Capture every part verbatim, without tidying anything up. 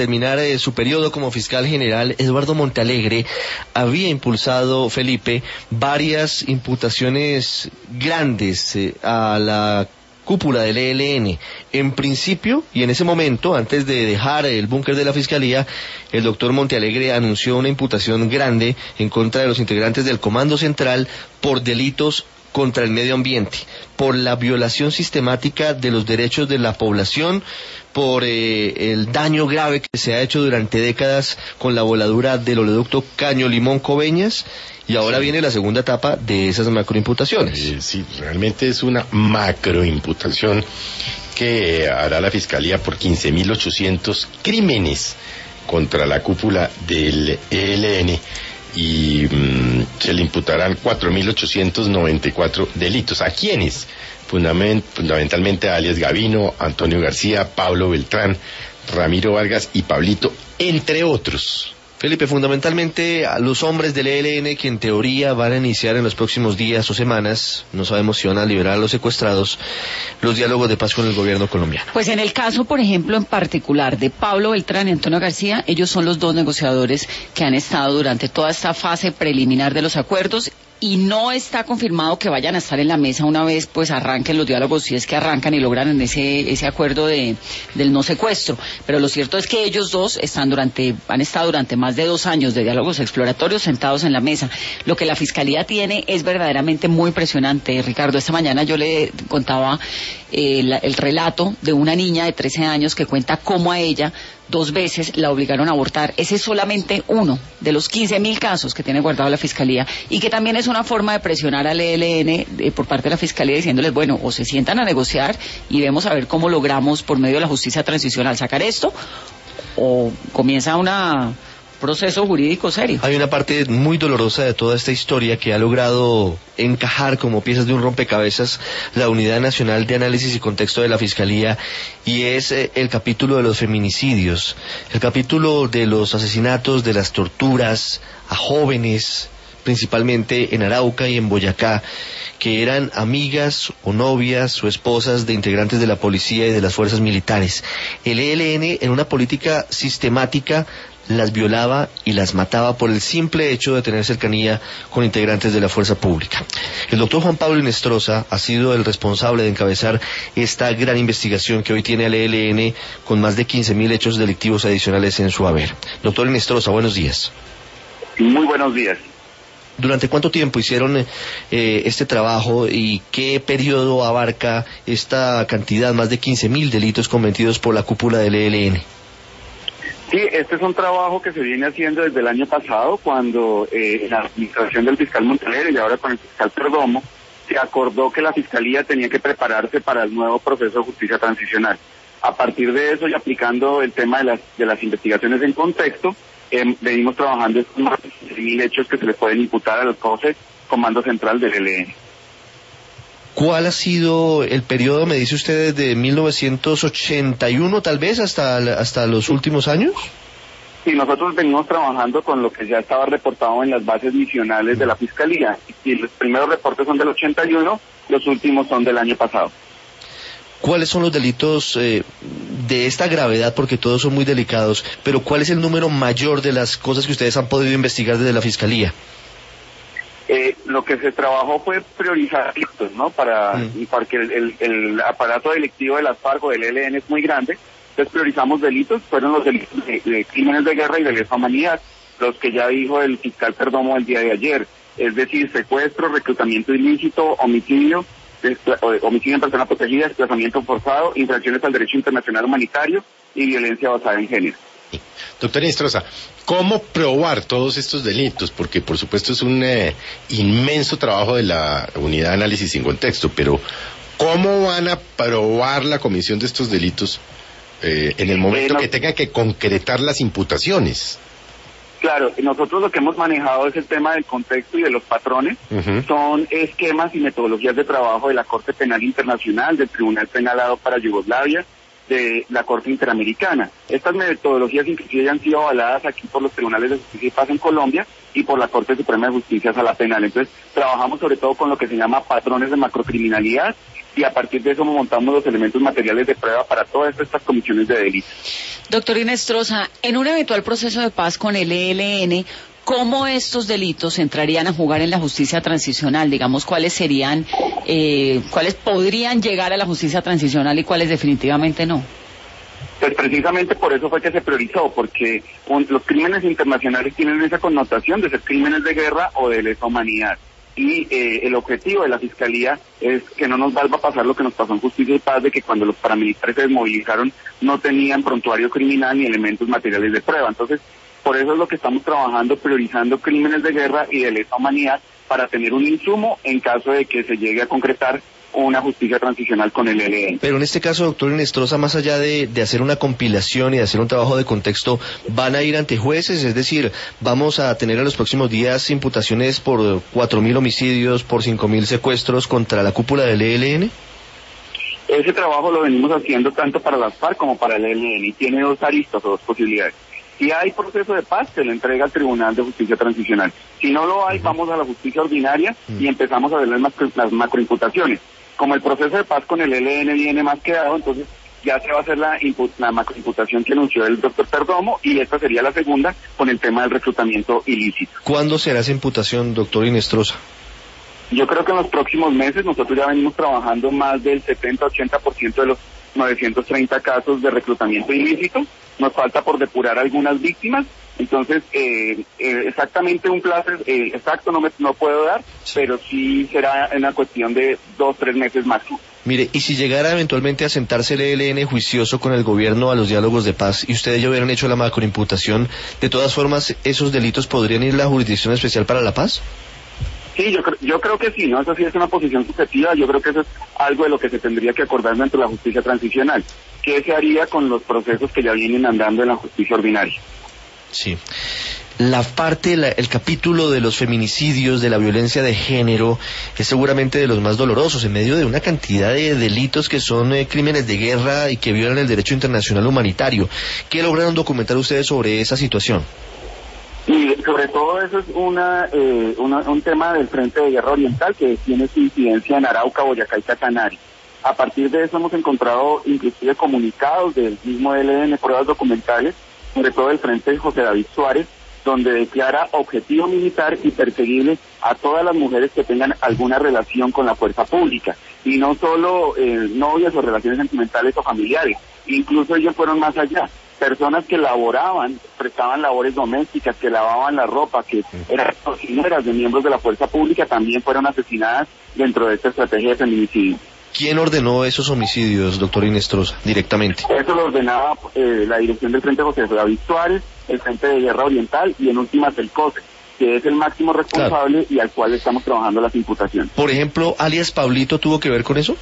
terminar eh, su periodo como fiscal general, Eduardo Montealegre había impulsado, Felipe, varias imputaciones grandes eh, a la cúpula del E L N. En principio, y en ese momento, antes de dejar el búnker de la Fiscalía, el doctor Montealegre anunció una imputación grande en contra de los integrantes del Comando Central por delitos contra el medio ambiente, por la violación sistemática de los derechos de la población, por eh, el daño grave que se ha hecho durante décadas con la voladura del oleoducto Caño Limón Coveñas, y ahora sí viene la segunda etapa de esas macroimputaciones. Eh, sí, realmente es una macroimputación que hará la Fiscalía por quince mil ochocientos crímenes contra la cúpula del E L N. Y mmm, se le imputarán cuatro mil ochocientos noventa y cuatro delitos. ¿A quiénes? Fundament, fundamentalmente a alias Gavino, Antonio García, Pablo Beltrán, Ramiro Vargas y Pablito, entre otros. Felipe, fundamentalmente a los hombres del E L N que en teoría van a iniciar en los próximos días o semanas, no sabemos si van a liberar a los secuestrados, los diálogos de paz con el gobierno colombiano. Pues en el caso, por ejemplo, en particular de Pablo Beltrán y Antonio García, ellos son los dos negociadores que han estado durante toda esta fase preliminar de los acuerdos, y no está confirmado que vayan a estar en la mesa una vez pues arranquen los diálogos, si es que arrancan y logran en ese ese acuerdo de del no secuestro. Pero lo cierto es que ellos dos están durante han estado durante más de dos años de diálogos exploratorios sentados en la mesa. Lo que la Fiscalía tiene es verdaderamente muy impresionante, Ricardo. Esta mañana yo le contaba eh, la, el relato de una niña de trece años que cuenta cómo a ella dos veces la obligaron a abortar. Ese es solamente uno de los quince mil casos que tiene guardado la Fiscalía, y que también es una forma de presionar al E L N eh, por parte de la Fiscalía, diciéndoles, bueno, o se sientan a negociar y vemos a ver cómo logramos por medio de la justicia transicional sacar esto, o comienza una proceso jurídico serio. Hay una parte muy dolorosa de toda esta historia que ha logrado encajar como piezas de un rompecabezas la Unidad Nacional de Análisis y Contexto de la Fiscalía, y es eh, el capítulo de los feminicidios, el capítulo de los asesinatos, de las torturas a jóvenes, principalmente en Arauca y en Boyacá, que eran amigas o novias o esposas de integrantes de la policía y de las fuerzas militares. El E L N, en una política sistemática, las violaba y las mataba por el simple hecho de tener cercanía con integrantes de la fuerza pública. El doctor Juan Pablo Inestrosa ha sido el responsable de encabezar esta gran investigación que hoy tiene al E L N con más de quince mil hechos delictivos adicionales en su haber. Doctor Inestrosa, buenos días. Muy buenos días. ¿Durante cuánto tiempo hicieron eh, este trabajo y qué periodo abarca esta cantidad, más de quince mil delitos cometidos por la cúpula del E L N? Sí, este es un trabajo que se viene haciendo desde el año pasado, cuando eh, la administración del fiscal Montealegre y ahora con el fiscal Perdomo se acordó que la Fiscalía tenía que prepararse para el nuevo proceso de justicia transicional. A partir de eso y aplicando el tema de las, de las investigaciones en contexto, eh, venimos trabajando en más de quince mil hechos que se le pueden imputar a los doce Comando Central del E L N. ¿Cuál ha sido el periodo, me dice usted, desde mil novecientos ochenta y uno tal vez hasta, hasta los últimos años? Sí, nosotros venimos trabajando con lo que ya estaba reportado en las bases misionales de la Fiscalía. Y los primeros reportes son del ochenta y uno, los últimos son del año pasado. ¿Cuáles son los delitos eh, de esta gravedad? Porque todos son muy delicados, pero ¿cuál es el número mayor de las cosas que ustedes han podido investigar desde la Fiscalía? Eh, lo que se trabajó fue priorizar delitos, ¿no? Para, mm. Porque el, el, el aparato delictivo de las FARC o del E L N es muy grande, entonces priorizamos delitos, fueron los delitos de, de crímenes de guerra y de lesa humanidad, los que ya dijo el fiscal Perdomo el día de ayer, es decir, secuestro, reclutamiento ilícito, homicidio, homicidio en persona protegida, desplazamiento forzado, infracciones al derecho internacional humanitario y violencia basada en género. Doctor Inestrosa, ¿cómo probar todos estos delitos? Porque por supuesto es un eh, inmenso trabajo de la Unidad de Análisis sin Contexto, pero ¿cómo van a probar la comisión de estos delitos eh, en el momento eh, no, que tengan que concretar las imputaciones? Claro, nosotros lo que hemos manejado es el tema del contexto y de los patrones. Uh-huh. Son esquemas y metodologías de trabajo de la Corte Penal Internacional, del Tribunal Penal Ad hoc para Yugoslavia, de la Corte Interamericana. Estas metodologías inclusive han sido avaladas aquí por los tribunales de justicia y paz en Colombia y por la Corte Suprema de Justicia Sala Penal. Entonces, trabajamos sobre todo con lo que se llama patrones de macrocriminalidad y a partir de eso montamos los elementos materiales de prueba para todas estas comisiones de delito. Doctor Inestrosa, en un eventual proceso de paz con el E L N, ¿cómo estos delitos entrarían a jugar en la justicia transicional? Digamos, ¿cuáles serían, eh, cuáles podrían llegar a la justicia transicional y cuáles definitivamente no? Pues precisamente por eso fue que se priorizó, porque un, los crímenes internacionales tienen esa connotación de ser crímenes de guerra o de lesa humanidad. Y eh, el objetivo de la Fiscalía es que no nos vuelva a pasar lo que nos pasó en Justicia y Paz, de que cuando los paramilitares se desmovilizaron no tenían prontuario criminal ni elementos materiales de prueba. Entonces, por eso es lo que estamos trabajando, priorizando crímenes de guerra y de lesa humanidad para tener un insumo en caso de que se llegue a concretar una justicia transicional con el E L N. Pero en este caso, doctor Inestrosa, más allá de, de hacer una compilación y de hacer un trabajo de contexto, ¿van a ir ante jueces? Es decir, ¿vamos a tener en los próximos días imputaciones por cuatro mil homicidios, por cinco mil secuestros contra la cúpula del E L N? Ese trabajo lo venimos haciendo tanto para las FARC como para el E L N y tiene dos aristas o dos posibilidades. Si hay proceso de paz, se le entrega al Tribunal de Justicia Transicional. Si no lo hay, uh-huh. vamos a la justicia ordinaria uh-huh. y empezamos a ver las, macro, las macroimputaciones. Como el proceso de paz con el E L N viene más quedado, entonces ya se va a hacer la, la macroimputación que anunció el doctor Perdomo, y esta sería la segunda con el tema del reclutamiento ilícito. ¿Cuándo será esa imputación, doctor Inestrosa? Yo creo que en los próximos meses. Nosotros ya venimos trabajando más del setenta a ochenta por ciento de los novecientos treinta casos de reclutamiento ilícito. Nos falta por depurar algunas víctimas. Entonces, eh, eh, exactamente un plazo eh, exacto no me no puedo dar, sí. pero sí será una cuestión de dos, tres meses máximo. Mire, y si llegara eventualmente a sentarse el E L N juicioso con el gobierno a los diálogos de paz y ustedes ya hubieran hecho la macroimputación, ¿de todas formas esos delitos podrían ir a la Jurisdicción Especial para la Paz? Sí, yo, yo creo que sí, ¿no? Eso sí es una posición subjetiva. Yo creo que eso es algo de lo que se tendría que acordar dentro de la justicia transicional. ¿Qué se haría con los procesos que ya vienen andando en la justicia ordinaria? Sí. La parte, la, el capítulo de los feminicidios, de la violencia de género, es seguramente de los más dolorosos, en medio de una cantidad de delitos que son eh, crímenes de guerra y que violan el derecho internacional humanitario. ¿Qué lograron documentar ustedes sobre esa situación? Y sobre todo eso es una, eh, una un tema del Frente de Guerra Oriental que tiene su incidencia en Arauca, Boyacá y Casanare. A partir de eso hemos encontrado inclusive comunicados del mismo E L N, pruebas documentales, sobre todo del Frente de José David Suárez, donde declara objetivo militar y perseguible a todas las mujeres que tengan alguna relación con la fuerza pública, y no solo eh, novias o relaciones sentimentales o familiares, incluso ellos fueron más allá. Personas que laboraban, prestaban labores domésticas, que lavaban la ropa, que eran cocineras de miembros de la fuerza pública, también fueron asesinadas dentro de esta estrategia de feminicidio. ¿Quién ordenó esos homicidios, doctor Inestrosa, directamente? Eso lo ordenaba eh, la dirección del Frente José David Suárez, el Frente de Guerra Oriental y en últimas el C O S E, que es el máximo responsable, claro, y al cual estamos trabajando las imputaciones. Por ejemplo, alias Pablito, ¿tuvo que ver con eso?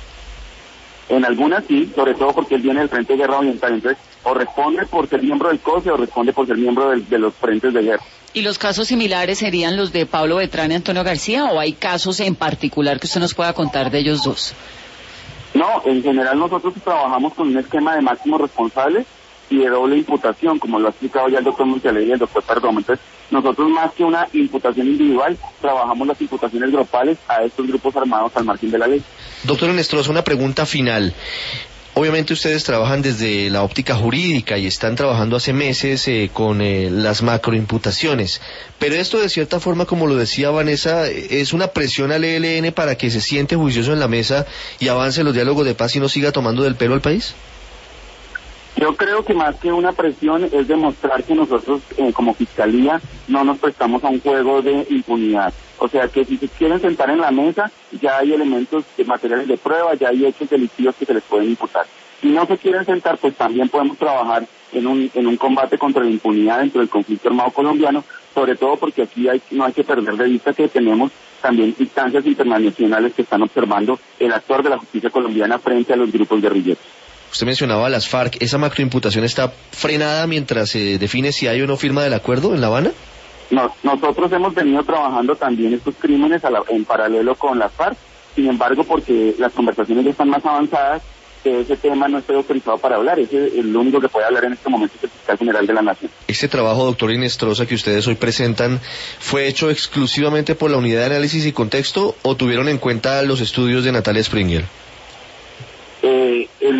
En algunas sí, sobre todo porque él viene del Frente de Guerra Oriental, entonces o responde por ser miembro del C O S E o responde por ser miembro del, de los frentes de guerra. ¿Y los casos similares serían los de Pablo Beltrán y Antonio García, o hay casos en particular que usted nos pueda contar de ellos dos? No, en general nosotros trabajamos con un esquema de máximo responsable y de doble imputación, como lo ha explicado ya el doctor Montalegre y el doctor Perdomo. Entonces, nosotros más que una imputación individual, trabajamos las imputaciones grupales a estos grupos armados al margen de la ley. Doctor Inestrosa, una pregunta final. Obviamente ustedes trabajan desde la óptica jurídica y están trabajando hace meses eh, con eh, las macroimputaciones, pero esto de cierta forma, como lo decía Vanessa, es una presión al E L N para que se siente juicioso en la mesa y avance los diálogos de paz y no siga tomando del pelo al país. Yo creo que más que una presión es demostrar que nosotros eh, como Fiscalía no nos prestamos a un juego de impunidad. O sea que si se quieren sentar en la mesa, ya hay elementos de materiales de prueba, ya hay hechos delictivos que se les pueden imputar. Si no se quieren sentar, pues también podemos trabajar en un en un combate contra la impunidad dentro del conflicto armado colombiano, sobre todo porque aquí hay, no hay que perder de vista que tenemos también instancias internacionales que están observando el actuar de la justicia colombiana frente a los grupos guerrilleros. Usted mencionaba a las FARC, ¿esa macroimputación está frenada mientras se define si hay o no firma del acuerdo en La Habana? No, nosotros hemos venido trabajando también estos crímenes a la, en paralelo con las FARC, sin embargo, porque las conversaciones ya están más avanzadas, que ese tema no estoy autorizado para hablar, ese es el único que puede hablar en este momento es el fiscal general de la Nación. ¿Este trabajo, doctor Inestrosa, que ustedes hoy presentan, fue hecho exclusivamente por la Unidad de Análisis y Contexto o tuvieron en cuenta los estudios de Natalia Springer?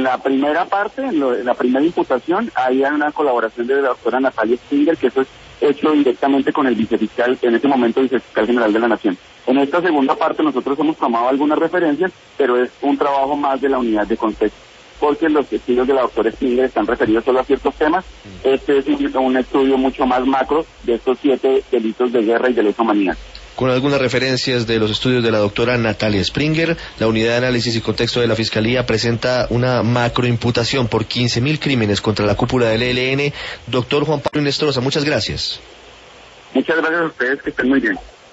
la primera parte, en, lo, en la primera imputación, hay una colaboración de la doctora Natalia Springer, que eso es hecho directamente con el vicefiscal, en ese momento vicefiscal general de la Nación. En esta segunda parte nosotros hemos tomado algunas referencias, pero es un trabajo más de la unidad de contexto, porque los estudios de la doctora Springer están referidos solo a ciertos temas. Este es un, un estudio mucho más macro de estos siete delitos de guerra y de lesa humanidad. Con algunas referencias de los estudios de la doctora Natalia Springer, la Unidad de Análisis y Contexto de la Fiscalía presenta una macroimputación por quince mil crímenes contra la cúpula del E L N. Doctor Juan Pablo Inestrosa, muchas gracias. Muchas gracias a ustedes, que estén muy bien.